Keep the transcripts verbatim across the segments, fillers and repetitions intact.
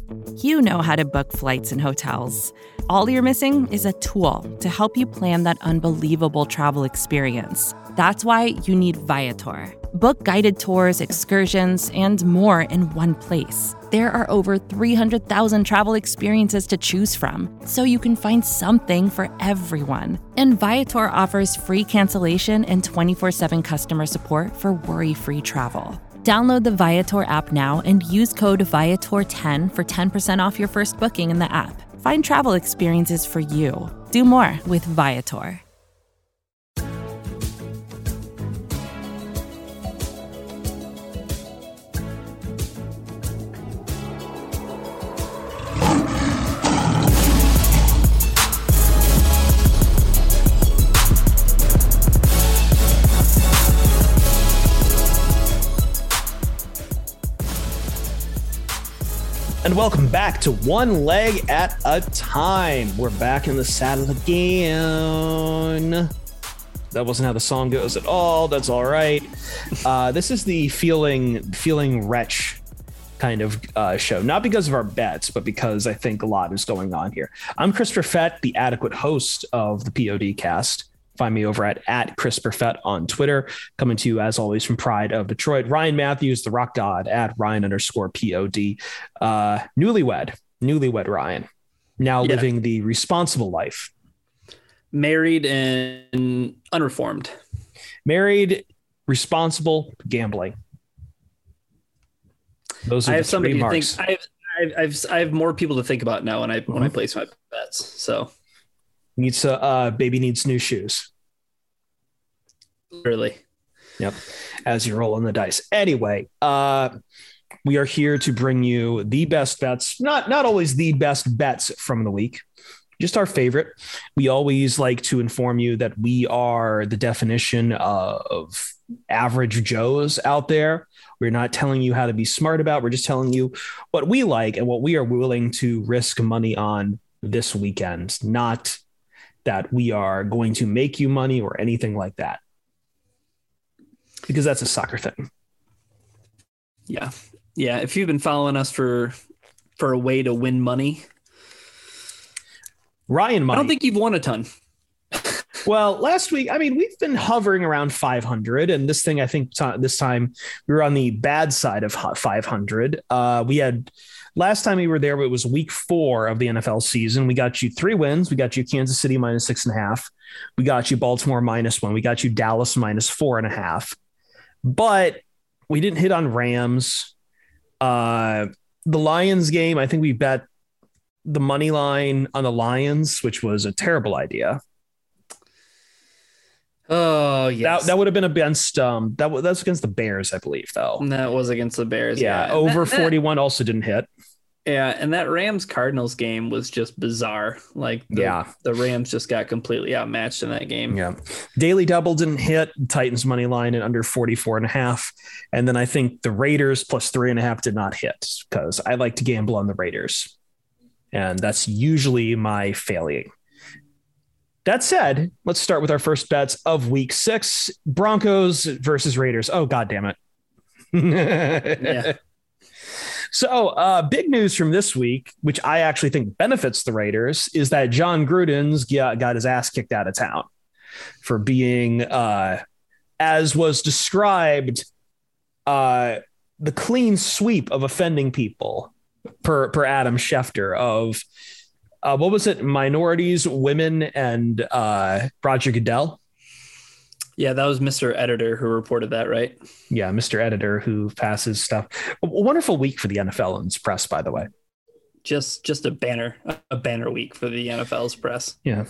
You know how to book flights and hotels. All you're missing is a tool to help you plan that unbelievable travel experience. That's why you need Viator. Book guided tours, excursions, and more in one place. There are over three hundred thousand travel experiences to choose from, so you can find something for everyone. And Viator offers free cancellation and twenty-four seven customer support for worry-free travel. Download the Viator app now and use code Viator ten for ten percent off your first booking in the app. Find travel experiences for you. Do more with Viator. And welcome back to One Leg at a Time. We're back in the saddle again. That wasn't how the song goes at all. That's all right. Uh, this is the feeling feeling wretch kind of uh, show. Not because of our bets, but because I think a lot is going on here. I'm Chris Perfett, the adequate host of the P O D cast. Find me over at, at Chris Perfett on Twitter. Coming to you, as always, from Pride of Detroit. Ryan Matthews, the rock god, at Ryan underscore P O D. Uh, newlywed, newlywed Ryan. Now yeah. Living the responsible life. Married and unreformed. Married, responsible, gambling. Those are I the have somebody three to marks. think. I have, I have, I have, I have more people to think about now when I mm-hmm. when I place my bets. So. Needs a uh, baby needs new shoes. Really? Yep. As you're rolling the dice. Anyway, uh, we are here to bring you the best bets, not not always the best bets from the week, just our favorite. We always like to inform you that we are the definition of average Joes out there. We're not telling you how to be smart about. We're just telling you what we like and what we are willing to risk money on this weekend. Not that we are going to make you money or anything like that, because that's a soccer thing. Yeah. Yeah. If you've been following us for, for a way to win money, Ryan, money. I don't think you've won a ton. Well, last week, I mean, we've been hovering around five hundred, and this thing, I think t- this time we were on the bad side of five hundred. Uh, we had, last time we were there, it was week four of the N F L season. We got you three wins. We got you Kansas City minus six and a half. We got you Baltimore minus one. We got you Dallas minus four and a half. But we didn't hit on Rams. Uh, the Lions game, I think we bet the money line on the Lions, which was a terrible idea. Oh, yes. That, that would have been against um that was that's against the Bears, I believe, though. That was against the Bears. Yeah, yeah. over that, forty-one also didn't hit. Yeah, and that Rams Cardinals game was just bizarre. Like, the, yeah, the Rams just got completely outmatched in that game. Yeah, Daily Double didn't hit. Titans money line at under forty-four and a half, and then I think the Raiders plus three and a half did not hit because I like to gamble on the Raiders, and that's usually my failing. That said, let's start with our first bets of week six. Broncos versus Raiders. Oh, God damn it. yeah. So uh, big news from this week, which I actually think benefits the Raiders, is that John Gruden's got, got his ass kicked out of town for being, uh, as was described, uh, the clean sweep of offending people per, per Adam Schefter of, Uh, what was it? Minorities, women, and uh, Roger Goodell. Yeah, that was Mister Editor who reported that, right? Yeah, Mister Editor who passes stuff. A wonderful week for the N F L and its press, by the way. Just, just a banner, a banner week for the N F L's press. Yeah.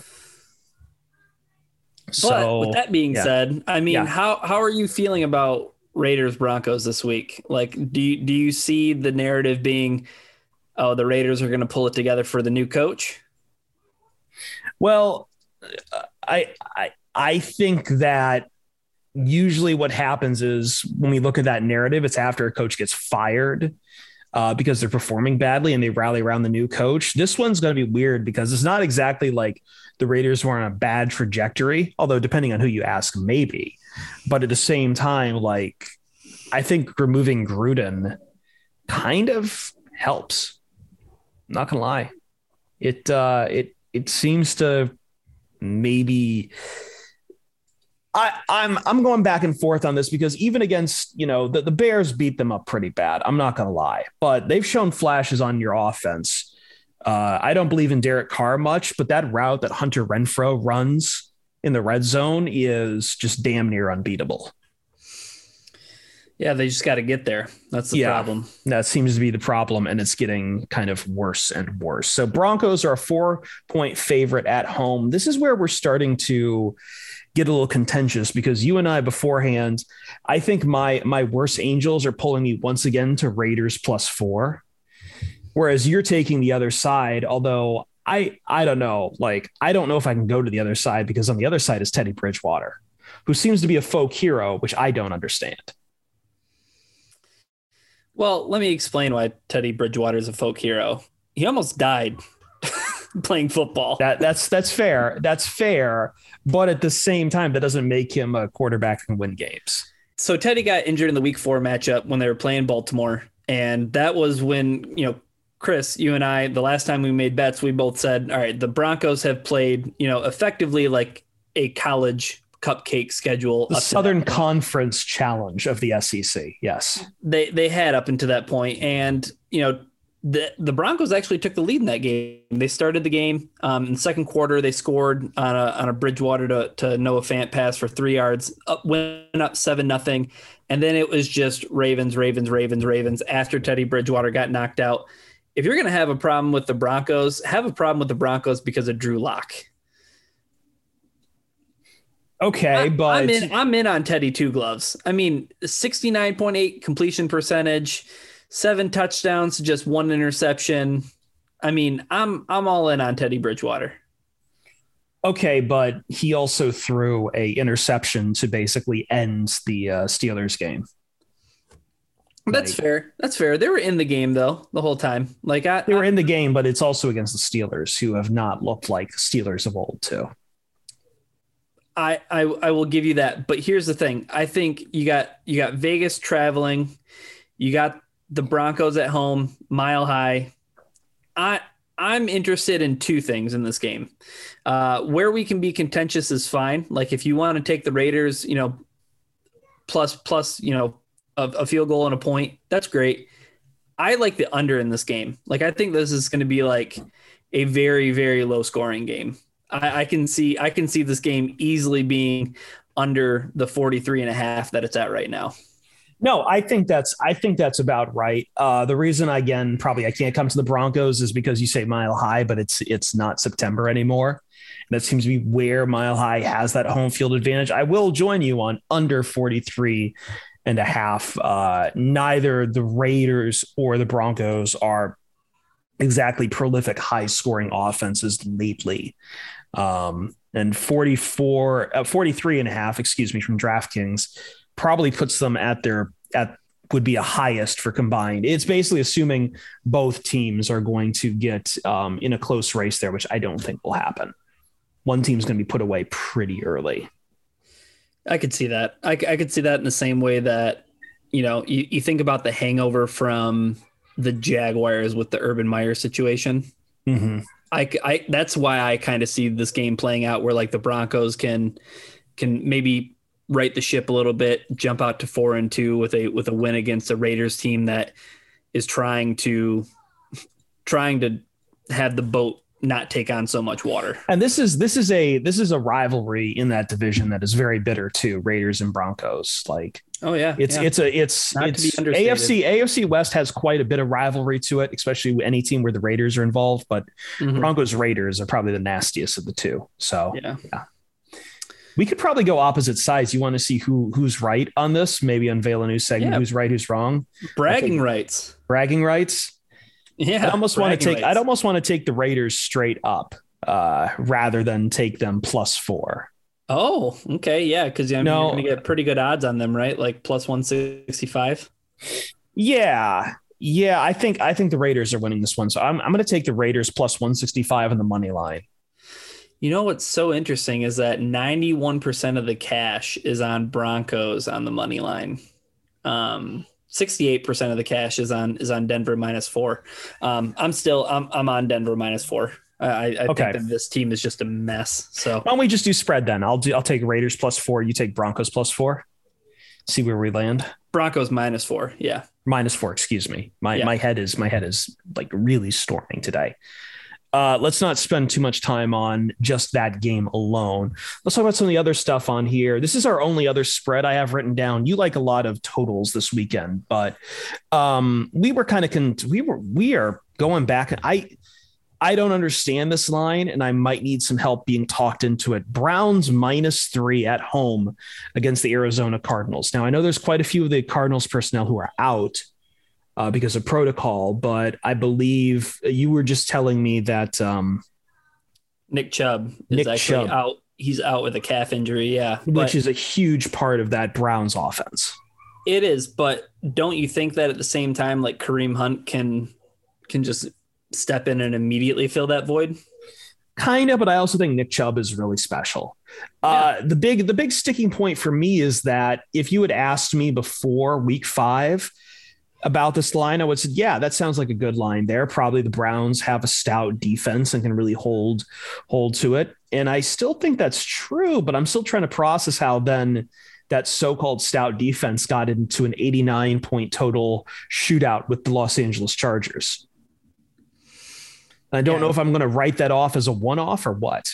But so, with that being yeah. said, I mean, yeah. how how are you feeling about Raiders Broncos this week? Like, do you, do you see the narrative being, oh, the Raiders are going to pull it together for the new coach? Well, I, I, I think that usually what happens is when we look at that narrative, it's after a coach gets fired uh, because they're performing badly and they rally around the new coach. This one's going to be weird because it's not exactly like the Raiders were on a bad trajectory, although depending on who you ask, maybe. But at the same time, like, I think removing Gruden kind of helps. Not gonna lie. It uh it it seems to maybe I, I'm I'm going back and forth on this because even against, you know, the, the Bears beat them up pretty bad. I'm not going to lie, but they've shown flashes on your offense. Uh, I don't believe in Derek Carr much, but that route that Hunter Renfrow runs in the red zone is just damn near unbeatable. Yeah, they just got to get there. That's the yeah, problem. That seems to be the problem, and it's getting kind of worse and worse. So Broncos are a four-point favorite at home. This is where we're starting to get a little contentious because you and I beforehand, I think my my worst angels are pulling me once again to Raiders plus four, whereas you're taking the other side. Although I I don't know, like I don't know if I can go to the other side because on the other side is Teddy Bridgewater, who seems to be a folk hero, which I don't understand. Well, let me explain why Teddy Bridgewater is a folk hero. He almost died playing football. That that's that's fair. That's fair. But at the same time, that doesn't make him a quarterback who can win games. So Teddy got injured in the week four matchup when they were playing Baltimore. And that was when, you know, Chris, you and I, the last time we made bets, we both said, all right, the Broncos have played, you know, effectively like a college cupcake schedule. The Southern Conference challenge of the S E C. Yes. They they had up until that point. And, you know, the the Broncos actually took the lead in that game. They started the game um, in the second quarter. They scored on a on a Bridgewater to, to Noah Fant pass for three yards, up, went up seven nothing. And then it was just Ravens, Ravens, Ravens, Ravens after Teddy Bridgewater got knocked out. If you're going to have a problem with the Broncos, have a problem with the Broncos because of Drew Lock. Okay, I, but I'm in, I'm in on Teddy Two Gloves. I mean, sixty-nine point eight completion percentage, seven touchdowns, just one interception. I mean, I'm I'm all in on Teddy Bridgewater. Okay, but he also threw a interception to basically end the uh, Steelers game. That's like, fair. That's fair. They were in the game though the whole time. Like I, they were I, in the game, but it's also against the Steelers, who have not looked like Steelers of old, too. I, I I will give you that, but here's the thing. I think you got you got Vegas traveling, you got the Broncos at home, Mile High. I I'm interested in two things in this game. Uh, where we can be contentious is fine. Like if you want to take the Raiders, you know, plus plus you know a, a field goal and a point, that's great. I like the under in this game. Like I think this is going to be like a very very low scoring game. I, I can see I can see this game easily being under the forty-three and a half that it's at right now. No, I think that's I think that's about right. Uh, the reason, again, probably I can't come to the Broncos is because you say Mile High, but it's it's not September anymore. And that seems to be where Mile High has that home field advantage. I will join you on under forty-three and a half. Uh, neither the Raiders or the Broncos are exactly prolific high scoring offenses lately. Um, and forty-four, uh, forty-three and a half, excuse me, from DraftKings probably puts them at their, at would be a highest for combined. It's basically assuming both teams are going to get um, in a close race there, which I don't think will happen. One team's going to be put away pretty early. I could see that. I, I could see that in the same way that, you know, you, you think about the hangover from the Jaguars with the Urban Meyer situation. Mm-hmm. I, I, that's why I kind of see this game playing out where like the Broncos can, can maybe right the ship a little bit, jump out to four and two with a, with a win against a Raiders team that is trying to, trying to have the boat not take on so much water. And this is, this is a, this is a rivalry in that division that is very bitter too. Raiders and Broncos. Like, oh yeah, it's, yeah. it's a, it's, not it's to be understated. A F C, A F C West has quite a bit of rivalry to it, especially any team where the Raiders are involved, but mm-hmm. Broncos Raiders are probably the nastiest of the two. So yeah. yeah. We could probably go opposite sides. You want to see who who's right on this? Maybe unveil a new segment. Yeah. Who's right? Who's wrong? Bragging rights. Bragging rights. Yeah. I almost want to take. Rights. I'd almost want to take the Raiders straight up, uh, rather than take them plus four. Oh, okay, yeah, because I mean, no, you're going to get pretty good odds on them, right? Like plus one sixty-five. Yeah, yeah. I think I think the Raiders are winning this one, so I'm I'm going to take the Raiders plus one sixty-five on the money line. You know what's so interesting is that ninety-one percent of the cash is on Broncos on the money line. Um, sixty-eight percent of the cash is on is on Denver minus four. Um, I'm still I'm I'm on Denver minus four. I, I Okay. think that this team is just a mess. So Why don't we just do spread then? I'll do. I'll take Raiders plus four. You take Broncos plus four. See where we land. Broncos minus four. Yeah. Minus four. Excuse me. My Yeah. my head is my head is like really storming today. Uh, let's not spend too much time on just that game alone. Let's talk about some of the other stuff on here. This is our only other spread I have written down. You like a lot of totals this weekend, but um, we were kind of con- we were we are going back. I I don't understand this line, and I might need some help being talked into it. Browns minus three at home against the Arizona Cardinals. Now I know there's quite a few of the Cardinals personnel who are out Uh, because of protocol, but I believe you were just telling me that um, Nick Chubb is Nick actually Chubb. out. He's out with a calf injury. Yeah. which But is a huge part of that Browns offense. it is. But don't you think that at the same time, like Kareem Hunt can can just step in and immediately fill that void? Kind of, but I also think Nick Chubb is really special. Uh, the big the big sticking point for me is that if you had asked me before week five about this line, I would say, yeah, that sounds like a good line there. Probably the Browns have a stout defense and can really hold hold to it. And I still think that's true, but I'm still trying to process how then that so-called stout defense got into an eighty-nine point total shootout with the Los Angeles Chargers. I don't Yeah. know if I'm going to write that off as a one-off or what.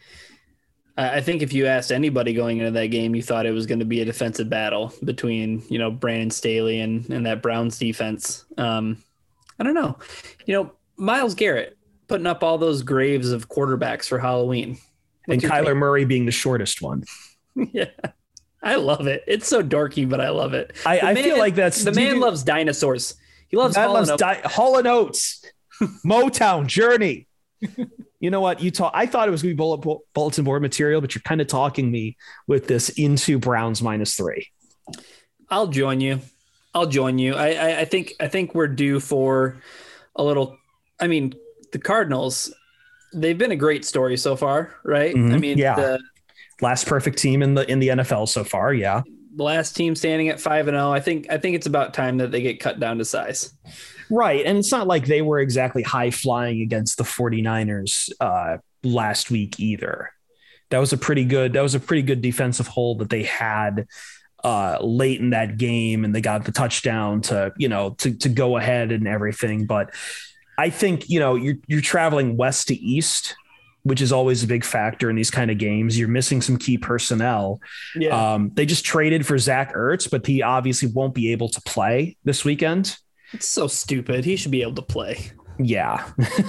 I I think if you asked anybody going into that game, you thought it was going to be a defensive battle between, you know, Brandon Staley and, and that Browns defense. Um, I don't know. You know, Myles Garrett putting up all those graves of quarterbacks for Halloween. And What's your Kyler Murray being the shortest one. take? Yeah. I love it. It's so dorky, but I love it. I, The I man- feel like that's the man loves dinosaurs. He loves that Hall and loves Oates. di- Hall and Oates, Motown, Journey. You know what? You talk. I thought it was going to be bullet, bulletin board material, but you're kind of talking me with this into Browns minus three. I'll join you. I'll join you. I, I, I think I think we're due for a little. I mean, the Cardinals, they've been a great story so far, right? Mhm. I mean, Yeah. the, Last perfect team in the in the N F L so far. Yeah. the last team standing at five and zero. I think I think it's about time that they get cut down to size. Right. And it's not like they were exactly high flying against the 49ers uh, last week either. That was a pretty good, that was a pretty good defensive hold that they had uh, late in that game. And they got the touchdown to, you know, to, to go ahead and everything. But I think, you know, you're, you're traveling west to east, which is always a big factor in these kind of games. You're missing some key personnel. Yeah, Um, they just traded for Zach Ertz, but he obviously won't be able to play this weekend. it's so stupid. He should be able to play. Yeah.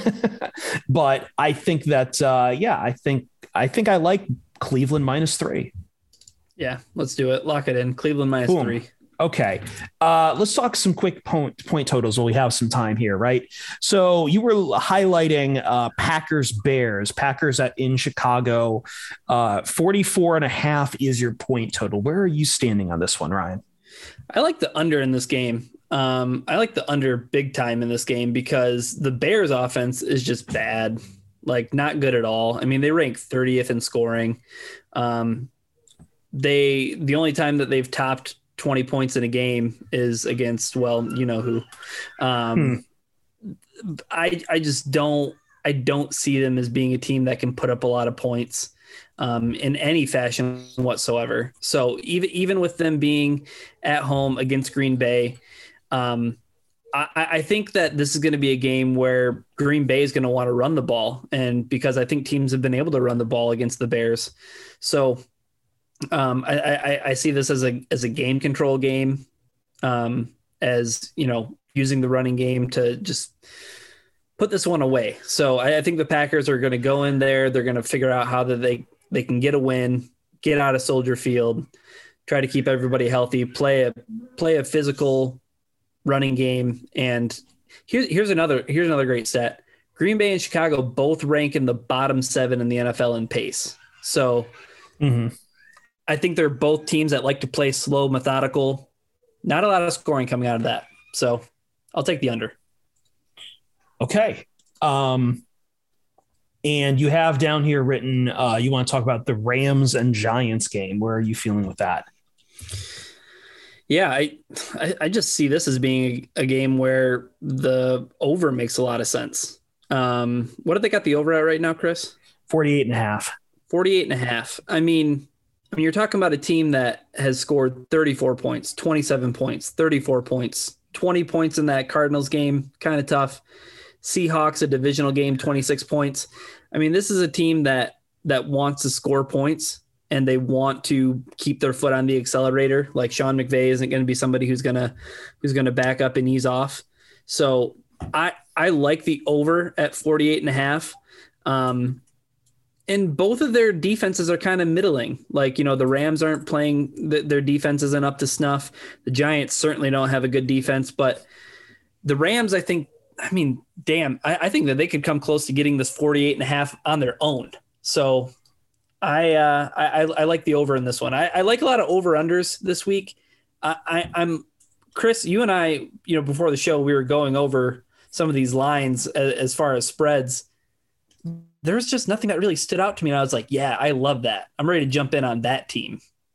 But I think that, uh, yeah, I think, I think I like Cleveland minus three. Yeah, let's do it. Lock it in. Cleveland minus Boom. three. Okay. Uh, let's talk some quick point, point totals while we have some time here, right? So you were highlighting uh, Packers Bears, Packers at in Chicago, uh, forty-four and a half is your point total. Where are you standing on this one, Ryan? I like the under in this game. Um, I like the under big time in this game because the Bears offense is just bad, like not good at all. I mean, they rank thirtieth in scoring. Um, they, the only time that they've topped twenty points in a game is against, well, you know who. Um, I, I just don't, I don't see them as being a team that can put up a lot of points um, in any fashion whatsoever. So even, even with them being at home against Green Bay, um, I, I think that this is going to be a game where Green Bay is going to want to run the ball. And because I think teams have been able to run the ball against the Bears. So um, I, I, I see this as a, as a game control game, um, as, you know, using the running game to just put this one away. So I, I think the Packers are going to go in there. They're going to figure out how that they, they can get a win, get out of Soldier Field, try to keep everybody healthy, play a, play a physical running game. And here's, here's another, here's another great stat. Green Bay and Chicago both rank in the bottom seven in the N F L in pace. So Mm-hmm. I think they're both teams that like to play slow, methodical, not a lot of scoring coming out of that. So I'll take the under. Okay. Um, and you have down here written, uh, you want to talk about the Rams and Giants game. Where are you feeling with that? Yeah, I, I I just see this as being a game where the over makes a lot of sense. Um, what have they got the over at right now, Chris? forty-eight and a half. forty-eight and a half. I mean, I mean, you're talking about a team that has scored thirty-four points, twenty-seven points, thirty-four points, twenty points in that Cardinals game. Kind of tough. Seahawks, a divisional game, twenty-six points. I mean, this is a team that that wants to score points and they want to keep their foot on the accelerator. Like Sean McVay isn't going to be somebody who's going to who's going to back up and ease off. So I I like the over at forty-eight and a half. Um, and both of their defenses are kind of middling. Like, you know, the Rams aren't playing, their defense isn't up to snuff. The Giants certainly don't have a good defense, but the Rams, I think, I mean, damn, I, I think that they could come close to getting this forty-eight and a half on their own. So I, uh, I, I like the over in this one. I, I like a lot of over unders this week. I, I, I'm Chris, you and I, you know, before the show, we were going over some of these lines as, as far as spreads. There's just nothing that really stood out to me. And I was like, yeah, I love that. I'm ready to jump in on that team.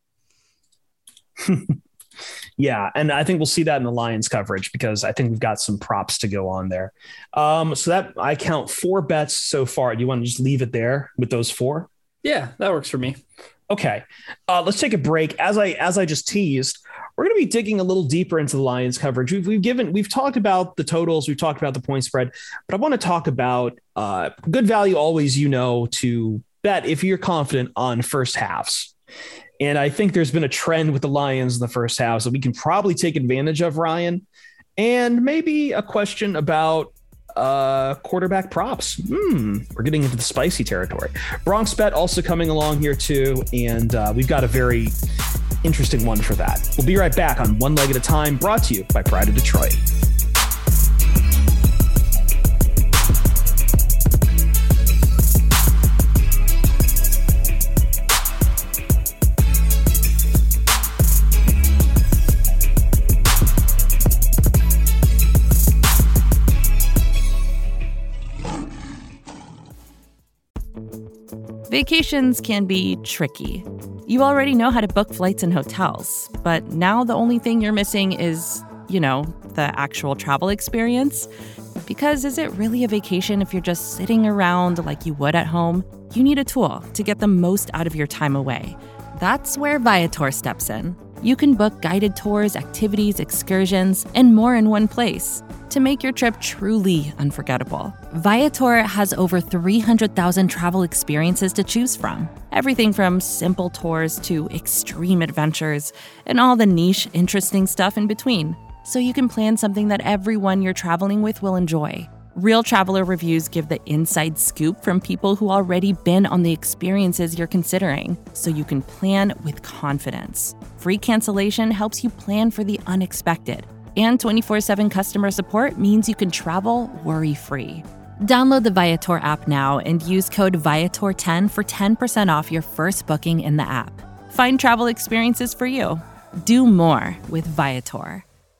Yeah, and I think we'll see that in the Lions coverage because I think we've got some props to go on there. Um, so that I count four bets so far. Do you want to just leave it there with those four? Yeah, that works for me. Okay, uh, let's take a break. As I as I just teased, we're going to be digging a little deeper into the Lions coverage. We've, we've given we've talked about the totals, we've talked about the point spread, but I want to talk about uh, good value. Always, you know, to bet if you're confident on first halves. And I think there's been a trend with the Lions in the first half, so we can probably take advantage of, Ryan. And maybe a question about uh, quarterback props. Hmm, we're getting into the spicy territory. Bronx Bet also coming along here too, and uh, we've got a very interesting one for that. We'll be right back on One Leg at a Time, brought to you by Pride of Detroit. Vacations can be tricky. You already know how to book flights and hotels, but now the only thing you're missing is, you know, the actual travel experience. Because is it really a vacation if you're just sitting around like you would at home? You need a tool to get the most out of your time away. That's where Viator steps in. You can book guided tours, activities, excursions, and more in one place to make your trip truly unforgettable. Viator has over three hundred thousand travel experiences to choose from. Everything from simple tours to extreme adventures and all the niche, interesting stuff in between. So you can plan something that everyone you're traveling with will enjoy. Real traveler reviews give the inside scoop from people who already been on the experiences you're considering, so you can plan with confidence. Free cancellation helps you plan for the unexpected. And twenty-four seven customer support means you can travel worry-free. Download the Viator app now and use code Viator ten for ten percent off your first booking in the app. Find travel experiences for you. Do more with Viator.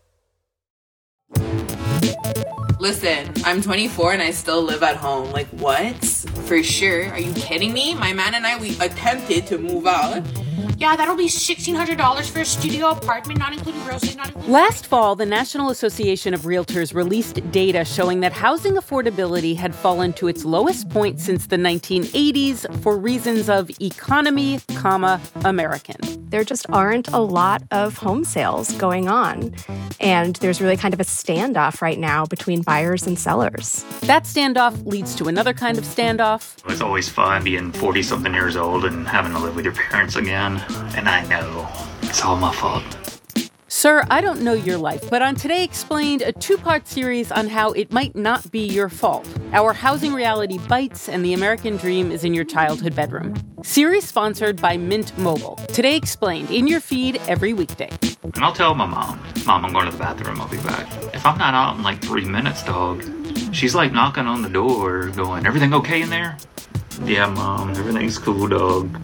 Listen, I'm twenty-four and I still live at home. Like, what? For sure. Are you kidding me? My man and I, we attempted to move out. Yeah, that'll be sixteen hundred dollars for a studio apartment, not including groceries, not including... Last fall, the National Association of Realtors released data showing that housing affordability had fallen to its lowest point since the nineteen eighties for reasons of economy, comma, American. There just aren't a lot of home sales going on. And there's really kind of a standoff right now between buyers and sellers. That standoff leads to another kind of standoff. It's always fun being forty-something years old and having to live with your parents again. And I know it's all my fault. Sir, I don't know your life, but on Today Explained, a two-part series on how it might not be your fault. Our housing reality bites and the American dream is in your childhood bedroom. Series sponsored by Mint Mobile. Today Explained, in your feed every weekday. And I'll tell my mom, Mom, I'm going to the bathroom, I'll be back. If I'm not out in like three minutes, dog, she's like knocking on the door going, everything okay in there? Yeah, Mom, everything's cool, dog.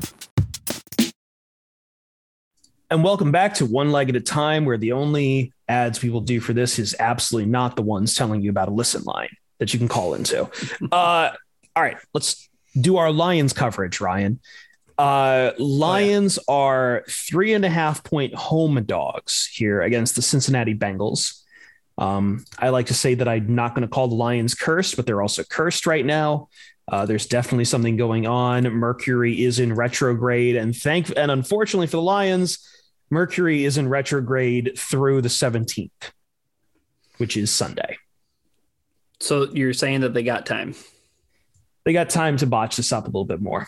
And welcome back to One Leg at a Time, where the only ads we will do for this is absolutely not the ones telling you about a listen line that you can call into. Uh, all right, let's do our Lions coverage, Ryan. Uh, Lions oh, yeah. are three and a half point home dogs here against the Cincinnati Bengals. Um, I like to say that I'm not going to call the Lions cursed, but they're also cursed right now. Uh, there's definitely something going on. Mercury is in retrograde, and thank and unfortunately for the Lions, Mercury is in retrograde through the seventeenth, which is Sunday. So you're saying that they got time? They got time to botch this up a little bit more.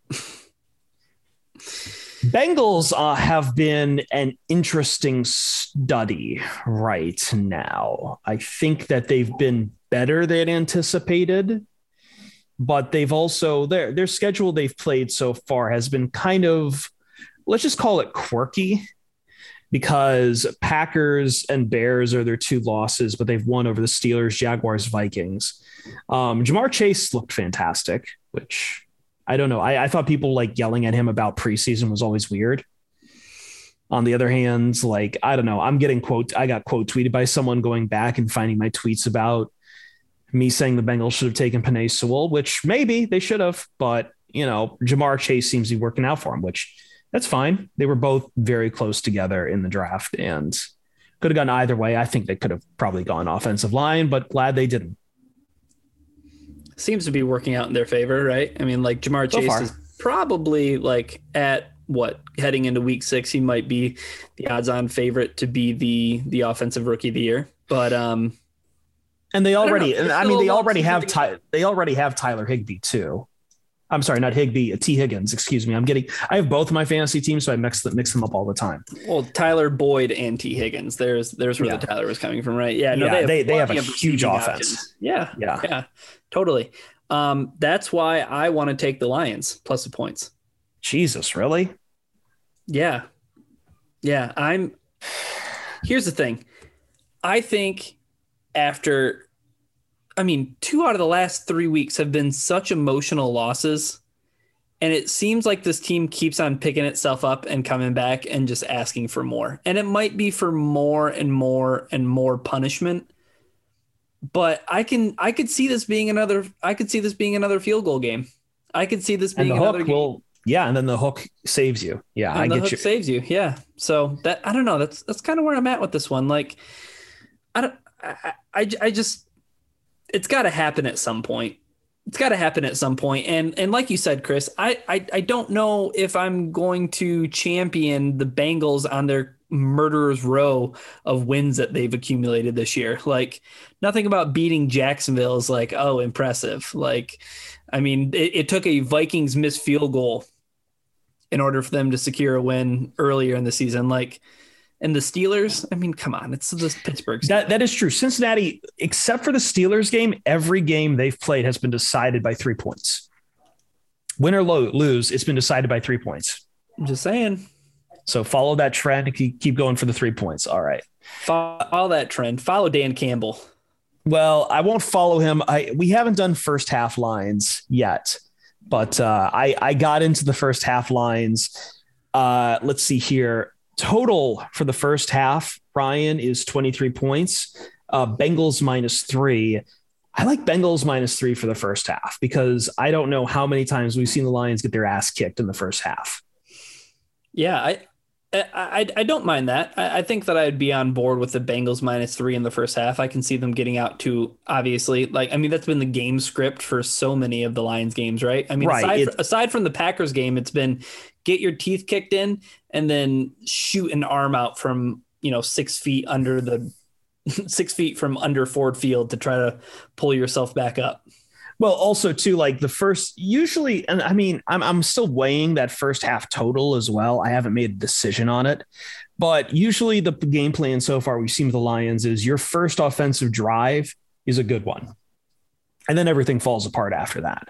Bengals uh, have been an interesting study right now. I think that they've been better than anticipated, but they've also their their schedule they've played so far has been kind of, let's just call it quirky, because Packers and Bears are their two losses, but they've won over the Steelers, Jaguars, Vikings. Um, Jamar Chase looked fantastic, which I don't know. I, I thought people like yelling at him about preseason was always weird. On the other hand, like, I don't know. I'm getting quote. I got quote tweeted by someone going back and finding my tweets about me saying the Bengals should have taken Penei Sewell, which maybe they should have, but you know, Jamar Chase seems to be working out for him, which that's fine. They were both very close together in the draft and could have gone either way. I think they could have probably gone offensive line, but glad they didn't. Seems to be working out in their favor, right? I mean, like Jamar Chase so is probably like at what heading into week six, he might be the odds-on favorite to be the the offensive rookie of the year. But um, and they already, I, I mean, they already have Ty, they already have Tyler Higbee too. I'm sorry, not Higbee, T. Higgins. Excuse me. I'm getting. I have both my fantasy teams, so I mix them, mix them up all the time. Well, Tyler Boyd and T. Higgins. There's there's where yeah. the Tyler was coming from, right? Yeah, no, yeah, they have, they, they have a huge offense. Options. Yeah, yeah, yeah, totally. Um, that's why I want to take the Lions plus the points. Jesus, really? Yeah, yeah. I'm. Here's the thing. I think after. I mean, two out of the last three weeks have been such emotional losses. And it seems like this team keeps on picking itself up and coming back and just asking for more. And it might be for more and more and more punishment. But I can I could see this being another I could see this being another field goal game. I could see this being and the another hook game. Will, yeah, and then the hook saves you. Yeah, and I the get hook you. saves you. Yeah. So that I don't know. That's that's kind of where I'm at with this one. Like I don't I I, I just it's got to happen at some point. It's got to happen at some point. And and like you said, Chris, I, I I don't know if I'm going to champion the Bengals on their murderer's row of wins that they've accumulated this year. Like nothing about beating Jacksonville is like, oh, impressive. Like, I mean, it, it took a Vikings missed field goal in order for them to secure a win earlier in the season. Like, and the Steelers, I mean, come on, it's the Pittsburgh. That that is true. Cincinnati, except for the Steelers game, every game they've played has been decided by three points. Win or lo- lose, it's been decided by three points. I'm just saying. So follow that trend and keep, keep going for the three points. All right. Follow that trend. Follow Dan Campbell. Well, I won't follow him. I we haven't done first half lines yet, but uh, I, I got into the first half lines. Uh, let's see here. Total for the first half, Ryan, is twenty-three points. Uh, Bengals minus three. I like Bengals minus three for the first half because I don't know how many times we've seen the Lions get their ass kicked in the first half. Yeah, I I, I don't mind that. I, I think that I'd be on board with the Bengals minus three in the first half. I can see them getting out to, obviously, like, I mean, that's been the game script for so many of the Lions games, right? I mean, right. Aside, it, aside from the Packers game, it's been get your teeth kicked in and then shoot an arm out from, you know, six feet under the six feet from under Ford Field to try to pull yourself back up. Well, also too, like the first, usually, and I mean, I'm I'm still weighing that first half total as well. I haven't made a decision on it, but usually the game plan so far we've seen with the Lions is your first offensive drive is a good one, and then everything falls apart after that.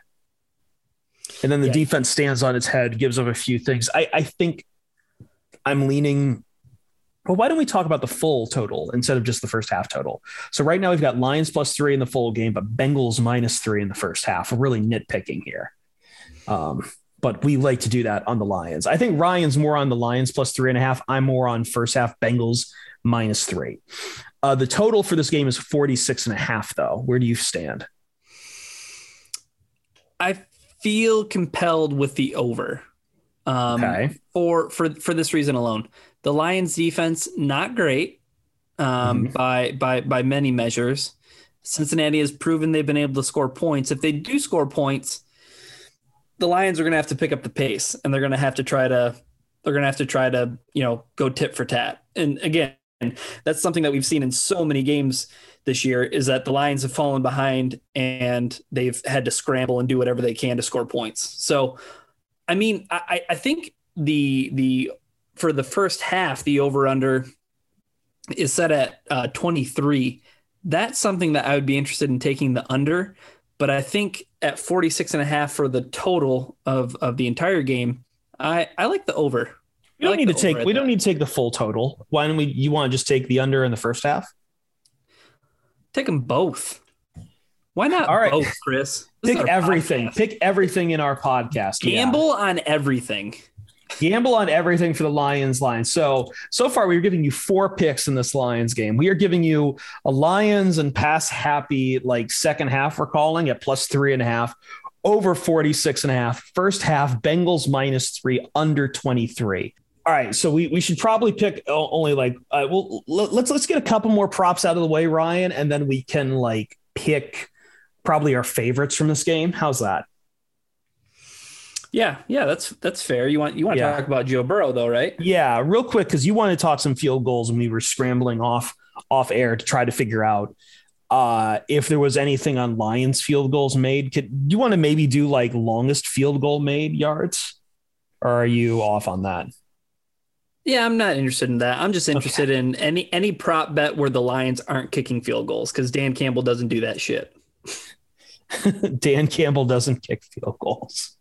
And then the yeah. defense stands on its head, gives up a few things. I, I think I'm leaning. Well, why don't we talk about the full total instead of just the first half total? So right now we've got Lions plus three in the full game, but Bengals minus three in the first half. We're really nitpicking here. Um, but we like to do that on the Lions. I think Ryan's more on the Lions plus three and a half. I'm more on first half Bengals minus three. Uh, the total for this game is forty-six and a half though. Where do you stand? I feel compelled with the over. Um, Okay. For for for this reason alone, the Lions' defense not great um, Mhm. by by by many measures. Cincinnati has proven they've been able to score points. If they do score points, the Lions are going to have to pick up the pace, and they're going to have to try to they're going to have to try to you know go tit for tat. And again, that's something that we've seen in so many games this year, is that the Lions have fallen behind and they've had to scramble and do whatever they can to score points. So, I mean, I, I think the the for the first half, the over under is set at uh, twenty-three. That's something that I would be interested in taking the under, but I think at forty-six and a half for the total of, of the entire game, I, I like the over. We don't like need to the take over at we don't that. need to take the full total. Why don't we you want to just take the under in the first half? Take them both. Why not All right. both, Chris? This is Pick our everything. podcast. Pick everything in our podcast. Yeah. Gamble on everything. Gamble on everything for the Lions line. So, so far we are giving you four picks in this Lions game. We are giving you a Lions and pass happy, like second half we're calling at plus three and a half, over forty-six and a half. First half, Bengals minus three, under twenty-three. All right. So we, we should probably pick only like, uh, well, let's, let's get a couple more props out of the way, Ryan. And then we can like pick probably our favorites from this game. How's that? Yeah, yeah, that's that's fair. You want you want to Yeah. talk about Joe Burrow though, right? Yeah, real quick, because you wanted to talk some field goals, and we were scrambling off off air to try to figure out uh, if there was anything on Lions field goals made. Could you want to maybe do like longest field goal made yards, or are you off on that? Yeah, I'm not interested in that. I'm just interested okay. in any any prop bet where the Lions aren't kicking field goals, because Dan Campbell doesn't do that shit. Dan Campbell doesn't kick field goals.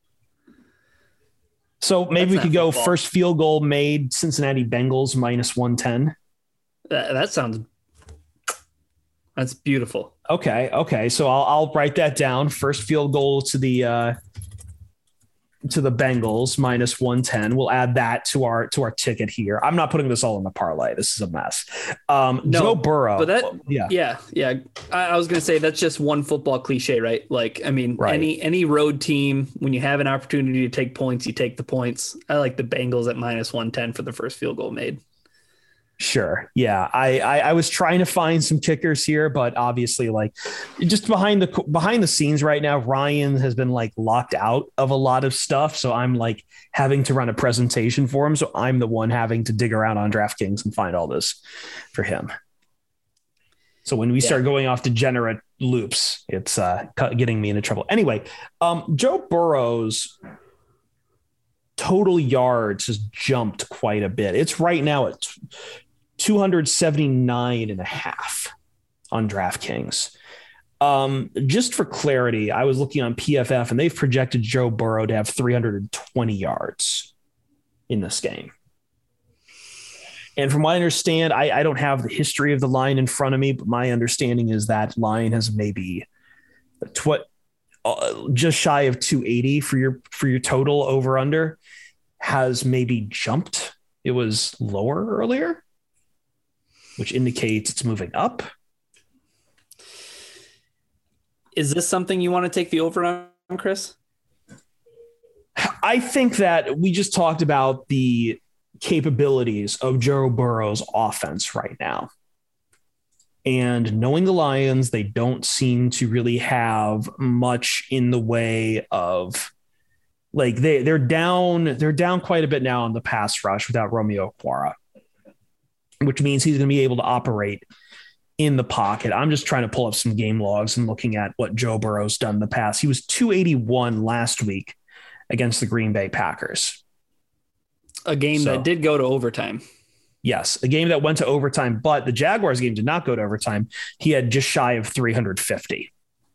So maybe That's we not could go football. first field goal made, Cincinnati Bengals minus one ten. That, that sounds that's beautiful. Okay. Okay. So I'll, I'll write that down. First field goal to the, uh, to the Bengals minus one ten. We'll add that to our, to our ticket here. I'm not putting this all in the parlay. This is a mess. Um, No, Joe Burrow. But that yeah. yeah, yeah. I, I was gonna say that's just one football cliche, right? Like, I mean, Right. any any road team, when you have an opportunity to take points, you take the points. I like the Bengals at minus one ten for the first field goal made. Sure. Yeah. I, I I was trying to find some kickers here, but obviously like just behind the behind the scenes right now, Ryan has been like locked out of a lot of stuff. So I'm like having to run a presentation for him. So I'm the one having to dig around on DraftKings and find all this for him. So when we Yeah. start going off degenerate loops, it's uh, getting me into trouble. Anyway, um, Joe Burrow's total yards has jumped quite a bit. It's right now at two seventy-nine and a half on DraftKings. Um, just for clarity, I was looking on P F F and they've projected Joe Burrow to have three hundred twenty yards in this game. And from what I understand, I, I don't have the history of the line in front of me, but my understanding is that line has maybe tw- uh, just shy of two eighty for your for your total over under has maybe jumped. It was lower earlier, which indicates it's moving up. Is this something you want to take the over on, Chris? I think that we just talked about the capabilities of Joe Burrow's offense right now. And knowing the Lions, they don't seem to really have much in the way of like they they're down, they're down quite a bit now on the pass rush without Romeo Okwara, which means he's going to be able to operate in the pocket. I'm just trying to pull up some game logs and looking at what Joe Burrow's done in the past. He was two eighty-one last week against the Green Bay Packers. A game So- that did go to overtime. Yes, a game that went to overtime, but the Jaguars game did not go to overtime. He had just shy of three hundred fifty.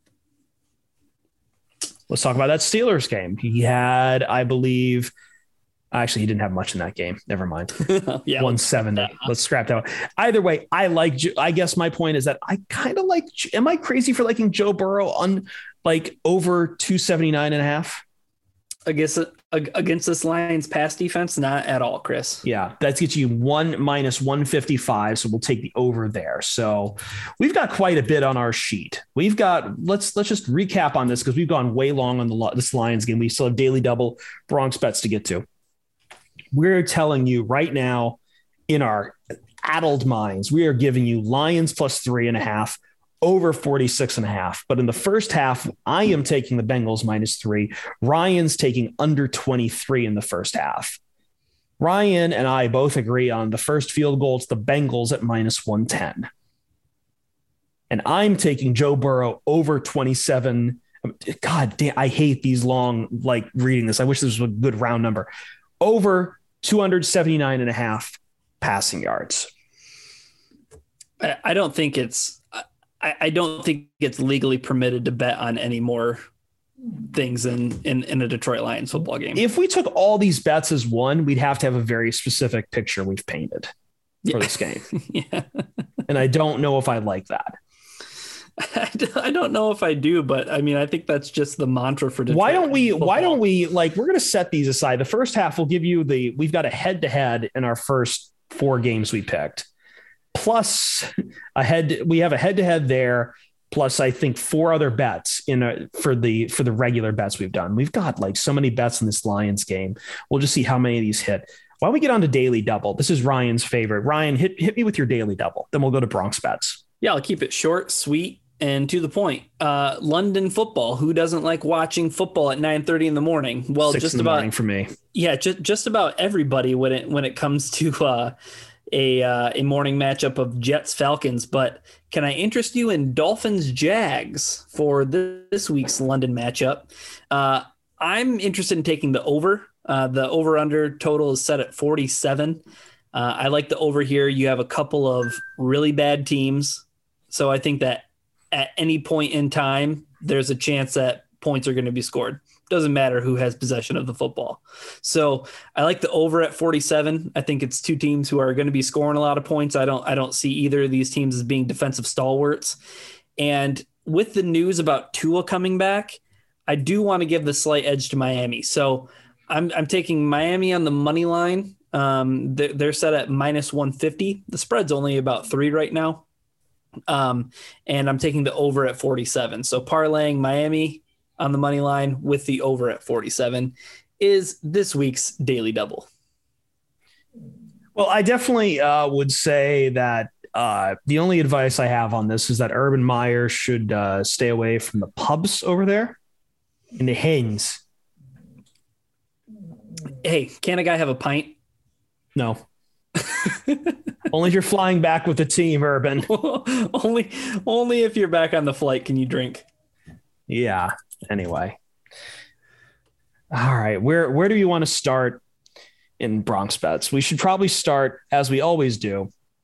Let's talk about that Steelers game. He had, I believe, actually, he didn't have much in that game. Never mind. Yeah, one seventy. Let's scrap that one. Either way, I like, Jo- I guess my point is that I kind of like, am I crazy for liking Joe Burrow on like over two seventy-nine and a half? against against this Lions pass defense? Not at all, Chris. Yeah, that gets you one minus one fifty-five. So we'll take the over there. So we've got quite a bit on our sheet. We've got let's let's just recap on this because we've gone way long on the this Lions game. We still have daily double Bronx bets to get to. We're telling you right now, in our addled minds, we are giving you Lions plus three and a half, over forty-six and a half. But in the first half, I am taking the Bengals minus three. Ryan's taking under twenty-three in the first half. Ryan and I both agree on the first field goal. It's the Bengals at minus one ten. And I'm taking Joe Burrow over twenty-seven. God damn, I hate these long, like reading this. I wish this was a good round number. Over two seventy-nine and a half passing yards. I don't think it's, I, I don't think it's legally permitted to bet on any more things in, in, in a Detroit Lions football game. If we took all these bets as one, we'd have to have a very specific picture we've painted for yeah. this game. yeah. And I don't know if I like that. I don't know if I do, but I mean, I think that's just the mantra for Detroit. Why don't we, football. why don't we like, we're going to set these aside. The first half will give you the, we've got a head to head in our first four games we picked. Plus a head, we have a head to head there. Plus I think four other bets in a, for the, for the regular bets we've done. We've got like so many bets in this Lions game. We'll just see how many of these hit. Why don't we get on to daily double? This is Ryan's favorite. Ryan, hit, hit me with your daily double. Then we'll go to Bronx bets. Yeah. I'll keep it short, sweet, and to the point. Uh, London football. Who doesn't like watching football at nine thirty in the morning? Well, Six just in the about morning for me. Yeah. Just, just about everybody when it, when it comes to, uh, a uh, a morning matchup of Jets Falcons. But can I interest you in Dolphins Jags for this, this week's London matchup? Uh, I'm interested in taking the over. Uh, the over under total is set at forty-seven. Uh, I like the over here. You have a couple of really bad teams, so I think that at any point in time, there's a chance that points are going to be scored. Doesn't matter who has possession of the football. So I like the over at forty-seven. I think it's two teams who are going to be scoring a lot of points. I don't, I don't see either of these teams as being defensive stalwarts. And with the news about Tua coming back, I do want to give the slight edge to Miami. So I'm, I'm taking Miami on the money line. Um, they're, they're set at minus one fifty. The spread's only about three right now. Um, and I'm taking the over at forty-seven. So parlaying Miami on the money line with the over at forty-seven is this week's daily double. Well, I definitely uh, would say that uh, the only advice I have on this is that Urban Meyer should uh, stay away from the pubs over there in the hens. Hey, can a guy have a pint? No. Only if you're flying back with the team, Urban. only, only if you're back on the flight can you drink. Yeah. Anyway. All right. Where where do you want to start in Bronx bets? We should probably start, as we always do,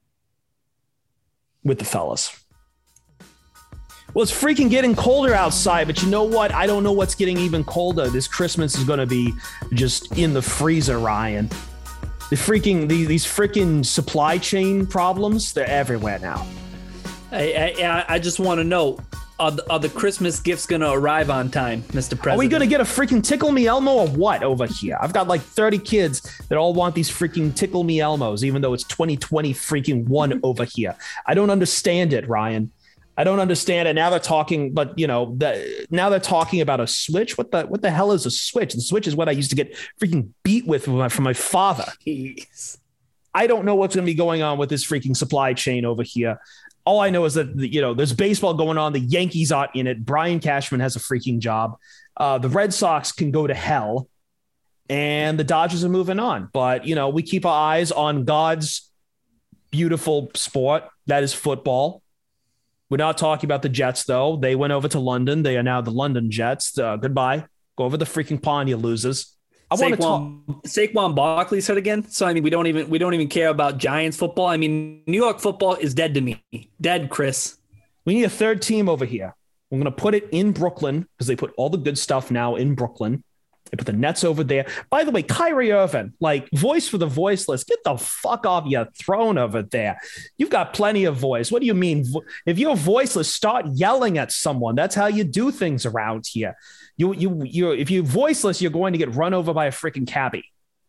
with the fellas. Well, it's freaking getting colder outside, but you know what? I don't know what's getting even colder. This Christmas is going to be just in the freezer, Ryan. The freaking the, these freaking supply chain problems, they're everywhere now. I I, I just want to know. Are the, are the Christmas gifts going to arrive on time, Mister President? Are we going to get a freaking Tickle Me Elmo or what over here? I've got like thirty kids that all want these freaking Tickle Me Elmos, even though it's twenty twenty freaking one over here. I don't understand it, Ryan. I don't understand it. Now they're talking, but you know, the, now they're talking about a Switch. What the what the hell is a Switch? The Switch is what I used to get freaking beat with from my, from my father. Jeez. I don't know what's going to be going on with this freaking supply chain over here. All I know is that, you know, there's baseball going on. The Yankees aren't in it. Brian Cashman has a freaking job. Uh, the Red Sox can go to hell and the Dodgers are moving on. But, you know, we keep our eyes on God's beautiful sport. That is football. We're not talking about the Jets, though. They went over to London. They are now the London Jets. Uh, goodbye. Go over the freaking pond, you losers. I want to talk. Saquon Barkley's hurt again. So I mean, we don't even we don't even care about Giants football. I mean, New York football is dead to me. Dead, Chris. We need a third team over here. We're going to put it in Brooklyn because they put all the good stuff now in Brooklyn. They put the Nets over there. By the way, Kyrie Irving, like voice for the voiceless, get the fuck off your throne over there. You've got plenty of voice. What do you mean? If you're voiceless, start yelling at someone. That's how you do things around here. You, you, you. If you're voiceless, you're going to get run over by a freaking cabbie.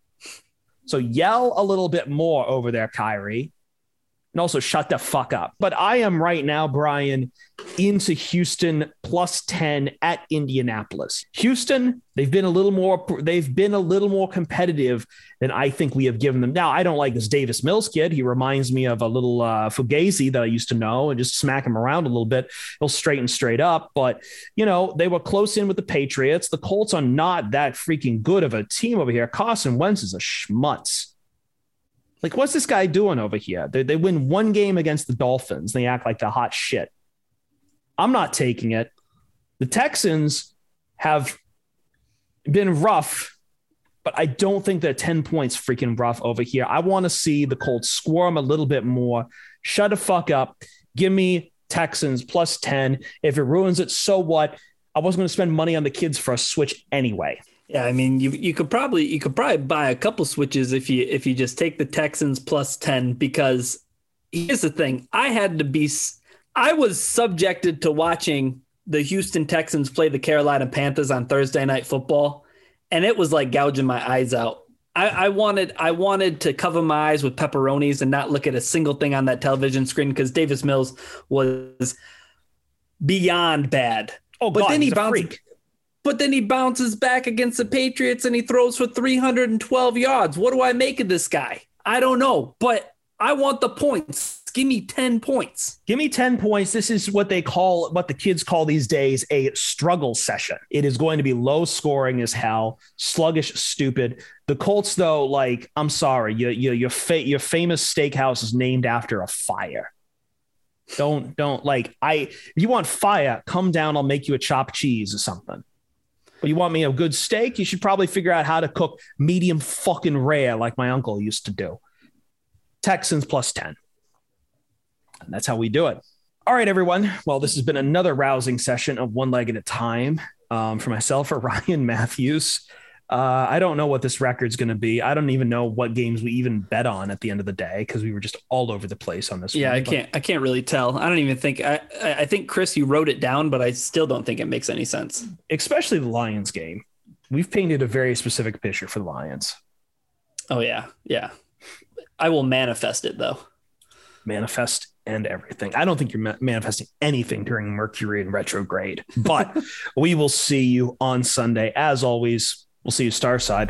So yell a little bit more over there, Kyrie. And also shut the fuck up. But I am right now, Brian, into Houston plus ten at Indianapolis. Houston, they've been a little more, they've been a little more competitive than I think we have given them. Now, I don't like this Davis Mills kid. He reminds me of a little uh, Fugazi that I used to know, and just smack him around a little bit. He'll straighten straight up. But, you know, they were close in with the Patriots. The Colts are not that freaking good of a team over here. Carson Wentz is a schmutz. Like, what's this guy doing over here? They, they win one game against the Dolphins. They act like the hot shit. I'm not taking it. The Texans have been rough, but I don't think they're ten points freaking rough over here. I want to see the Colts squirm a little bit more. Shut the fuck up. Give me Texans plus ten. If it ruins it, so what? I wasn't going to spend money on the kids for a switch anyway. Yeah, I mean, you you could probably you could probably buy a couple switches if you if you just take the Texans plus ten, because here's the thing. I had to be I was subjected to watching the Houston Texans play the Carolina Panthers on Thursday Night Football, and it was like gouging my eyes out. I, I wanted I wanted to cover my eyes with pepperonis and not look at a single thing on that television screen, because Davis Mills was beyond bad. Oh, but God, then he he's a bounced. freak. But then he bounces back against the Patriots and he throws for three hundred twelve yards. What do I make of this guy? I don't know, but I want the points. Give me ten points. Give me ten points. This is what they call, what the kids call these days, a struggle session. It is going to be low scoring as hell, sluggish, stupid. The Colts, though, like, I'm sorry, you, you, your, fa- your famous steakhouse is named after a fire. Don't, don't like, I, if you want fire, come down, I'll make you a chopped cheese or something. But you want me a good steak? You should probably figure out how to cook medium fucking rare like my uncle used to do. Texans plus ten. And that's how we do it. All right, everyone. Well, this has been another rousing session of One Leg at a Time. Um, for myself, for Ryan Matthews. Uh, I don't know what this record's going to be. I don't even know what games we even bet on at the end of the day, because we were just all over the place on this yeah, one. I can't I can't really tell. I don't even think I I think, Chris, you wrote it down, but I still don't think it makes any sense. Especially the Lions game. We've painted a very specific picture for the Lions. Oh, yeah. Yeah. I will manifest it, though. Manifest and everything. I don't think you're ma- manifesting anything during Mercury in retrograde, but we will see you on Sunday. As always, we'll see you Starside.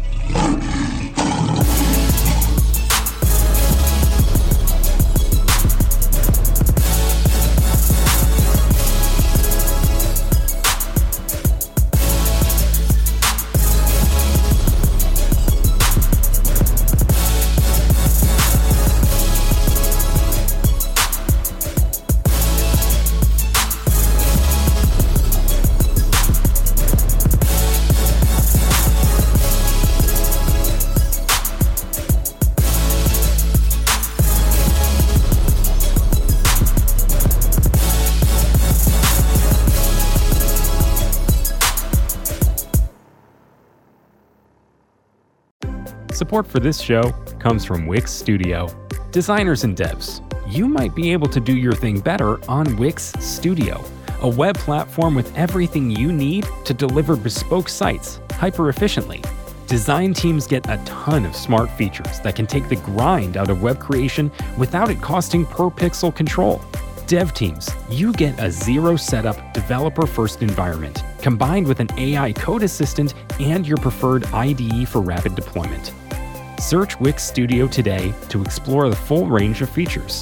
Support for this show comes from Wix Studio. Designers and devs, you might be able to do your thing better on Wix Studio, a web platform with everything you need to deliver bespoke sites hyper-efficiently. Design teams get a ton of smart features that can take the grind out of web creation without it costing per pixel control. Dev teams, you get a zero setup, developer-first environment, combined with an A I code assistant and your preferred I D E for rapid deployment. Search Wix Studio today to explore the full range of features.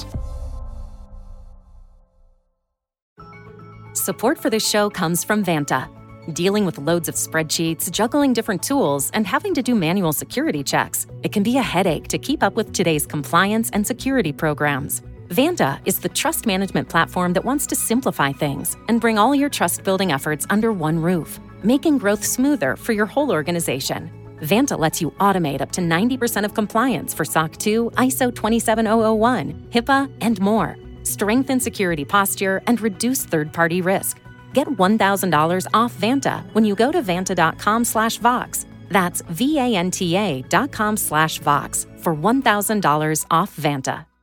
Support for this show comes from Vanta. Dealing with loads of spreadsheets, juggling different tools, and having to do manual security checks, it can be a headache to keep up with today's compliance and security programs. Vanta is the trust management platform that wants to simplify things and bring all your trust-building efforts under one roof, making growth smoother for your whole organization. Vanta lets you automate up to ninety percent of compliance for S O C two, I S O twenty-seven thousand one, HIPAA, and more. Strengthen security posture and reduce third-party risk. Get one thousand dollars off Vanta when you go to vanta.com slash Vox. That's V-A-N-T-A dot com slash Vox for one thousand dollars off Vanta.